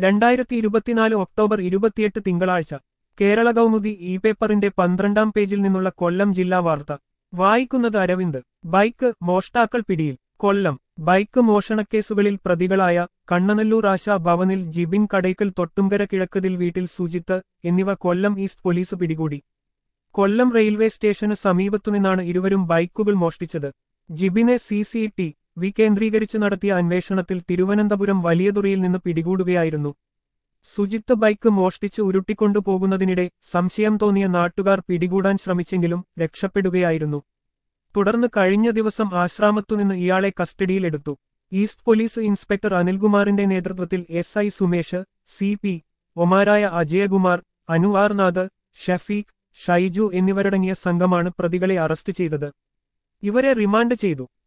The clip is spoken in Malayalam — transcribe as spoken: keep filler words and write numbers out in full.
രണ്ടായിരത്തി ഇരുപത്തിനാല് ഒക്ടോബർ ഇരുപത്തിയെട്ട് തിങ്കളാഴ്ച കേരള കൗമുദി ഇ പേപ്പറിന്റെ പന്ത്രണ്ടാം പേജിൽ നിന്നുള്ള കൊല്ലം ജില്ലാ വാർത്ത വായിക്കുന്നത് അരവിന്ദ്. ബൈക്ക് മോഷ്ടാക്കൾ പിടിയിൽ. കൊല്ലം. ബൈക്ക് മോഷണക്കേസുകളിൽ പ്രതികളായ കണ്ണനല്ലൂർ ആശാ ഭവനിൽ ജിബിൻ കടയ്ക്കൽ, തൊട്ടുംകര കിഴക്കതിൽ വീട്ടിൽ സുജിത്ത് എന്നിവ കൊല്ലം ഈസ്റ്റ് പോലീസ് പിടികൂടി. കൊല്ലം റെയിൽവേ സ്റ്റേഷന് സമീപത്തുനിന്നാണ് ഇരുവരും ബൈക്കുകൾ മോഷ്ടിച്ചത്. ജിബിനെ സി സി ടി വി കേന്ദ്രീകരിച്ച് നടത്തിയ അന്വേഷണത്തിൽ തിരുവനന്തപുരം വലിയതുറയിൽ നിന്ന് പിടികൂടുകയായിരുന്നു. സുജിത്ത് ബൈക്ക് മോഷ്ടിച്ച് ഉരുട്ടിക്കൊണ്ടുപോകുന്നതിനിടെ സംശയം തോന്നിയ നാട്ടുകാർ പിടികൂടാൻ ശ്രമിച്ചെങ്കിലും രക്ഷപ്പെടുകയായിരുന്നു. തുടർന്ന് കഴിഞ്ഞ ദിവസം ആശ്രാമത്തുനിന്ന് ഇയാളെ കസ്റ്റഡിയിലെടുത്തു. ഈസ്റ്റ് പോലീസ് ഇൻസ്പെക്ടർ അനിൽകുമാറിന്റെ നേതൃത്വത്തിൽ S I Sumesh, C P ഒമാരായ അജയകുമാർ, അനു ആർ നാഥ്, ഷഫീഖ്, ഷൈജു എന്നിവരടങ്ങിയ സംഘമാണ് പ്രതികളെ അറസ്റ്റ് ചെയ്തത്. ഇവരെ റിമാൻഡ് ചെയ്തു.